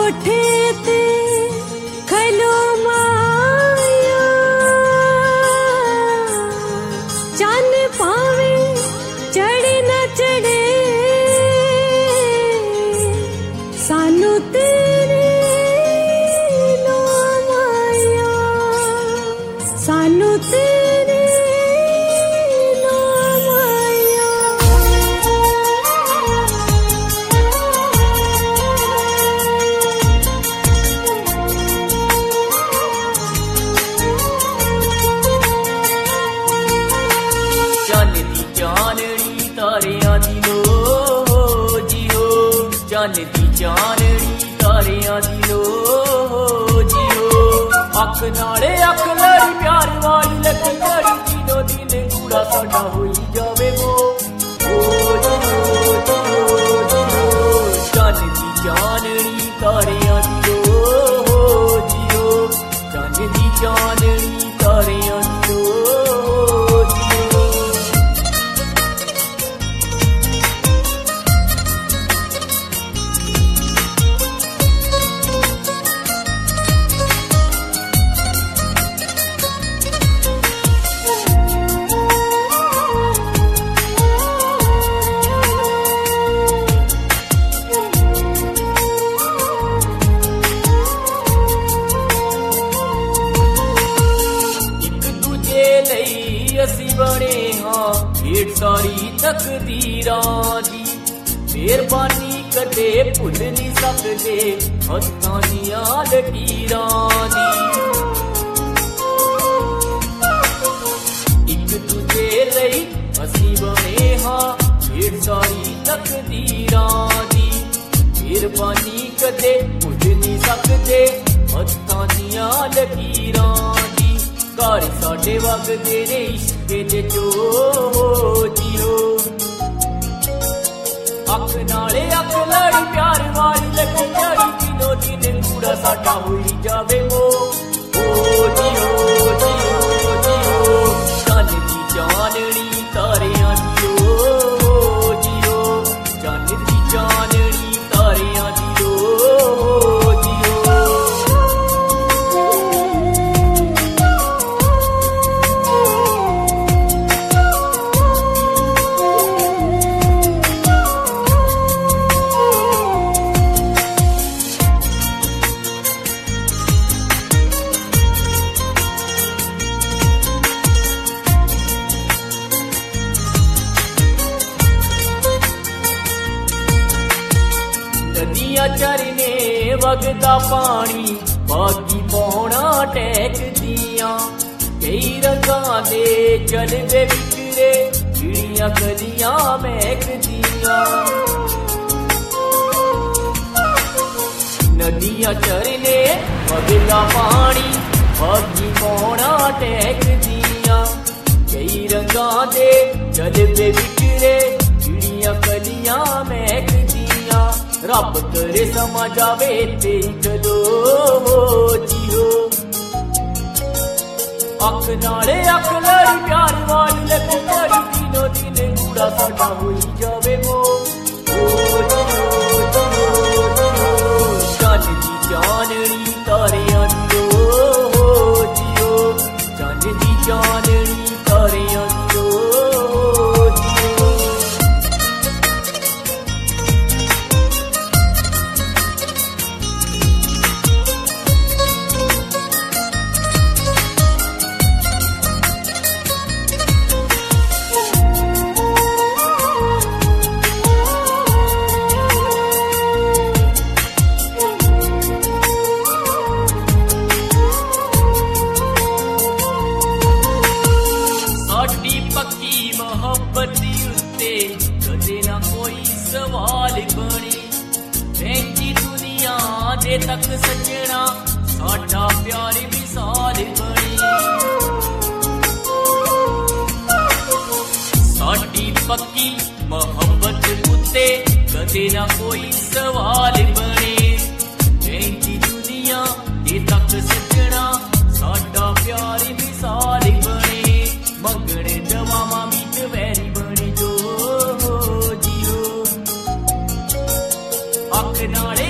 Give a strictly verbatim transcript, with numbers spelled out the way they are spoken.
कोठे ते खलो माया चन पावे चढ़े न चढ़े सानू तेरे नो माया सानू तेरे चन दी चाननी तारियां दी लो जियो अख नाले अख लड़ी प्यार वाली लगी लड़ी दिनों दिन कूड़ा साडा होई जावे वो चन दी चाननी तारियां दी लो जियो चन दी चाननी तारियां दी लो बने हाँ भेट सारी तकदीरां दी मेहरबानी कदे भुल नहीं सकदे हत्थां दियां लकीरां दी इक दूजे लई असीं बने हाँ भेट सारी तकदीरां दी मेहरबानी कदे भुल नहीं सकदे हत्थां दियां लकीरां दी घर साडे वगदे ने इश्के जो जियो अख नाले अख लड़ी प्यार वाली लगी लड़ी दिनों दिन कूड़ा साडा होई जावे वो जियो जियो जियो चन दी चाननी तारियां दी लो जियो चन दी चाननी तारियां दी लो चरने वगदा पानी बागी पौना टैक दियां कई रंगां दे चलदे विकरे चिड़ियां कलियां महक दियां नदियां चरने वगदा पानी बागी पौना टैक दियां कई रंगां दे चलदे विकरे चिड़ियां कलियां महक दियां रब करे समा जावे ते कदो जियो अख नाले अख लड़ी प्यार वाली लगी लड़ी दिनों दिन कूड़ा साडा होई जावे वो चन दी चाननी तारियां दी लो जियो चन दी चाननी तारियां दी लो तक सजना साडा प्यारी मिसाल बनी साडी पक्की मोहब्बत उत्ते कदे ना कोई सवाल बने कहती दुनिया दे तक सजना साडा प्यारी मिसाल बने मंगने जवामा बीच वैरी बनी जो जियो अख नाले